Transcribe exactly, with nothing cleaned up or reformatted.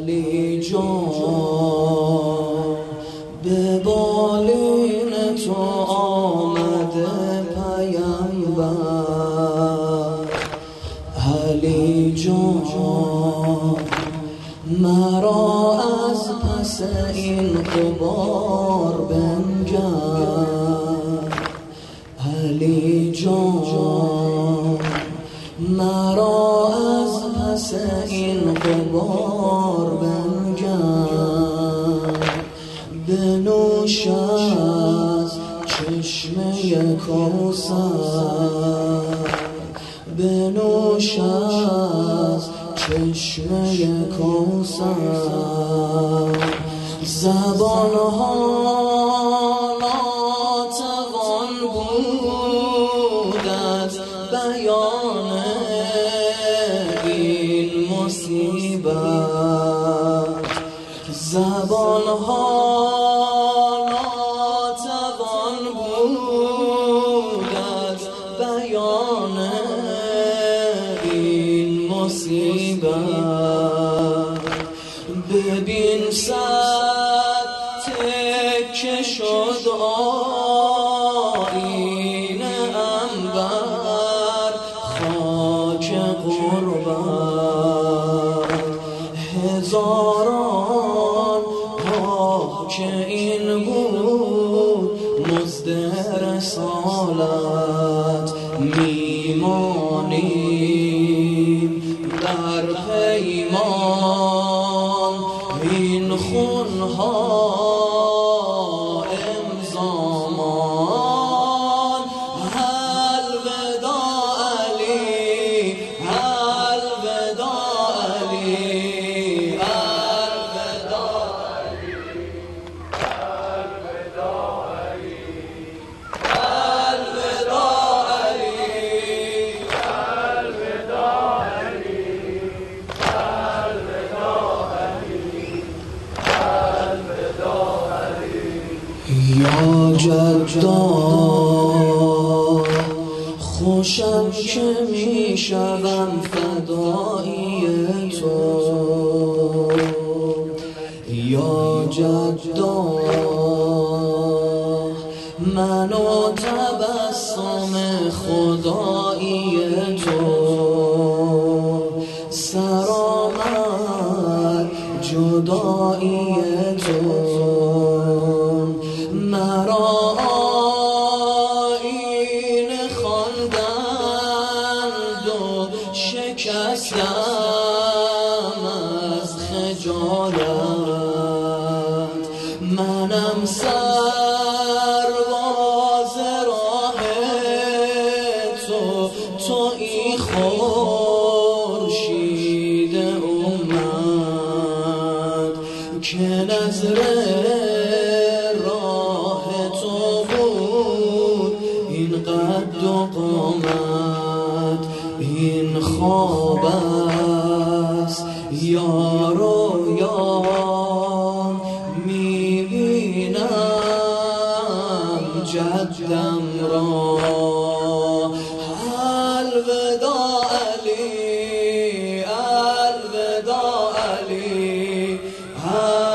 علی جان به بالین تو آمده پیامبر. علی جان مرا از پس این غبار بنگر. علی جان مرا از پس این غبار بنگر. بنوش از چشمه کوثر، بنوش از چشمه کوثر. زبان ها ناتوان بود از بیان این مصیبت. زبان ها ناتوان بود از بیان این مصیبت. ببین صد تکه شد آیین عنبر خاک غربت. هزاران آه که این بود مزد رسالت. میمانیم در پیمان این خونها امضامان. الوداع علی، الوداع علی، الوداع علی، الوداع علی، الوداع علی، الوداع علی. یا جدا خوشم که می شوم فدایی تو. یا جدا من و تبسم خدایی تو. سرآمد جدایی تو. مرا آیین خواندند و شکستم از خجالت. منم سرباز راه تو، تویی خورشید امت که نظر این قد و قامت. این خواب است یا رویا میبینم جدم را. الوداع علی، الوداع علی.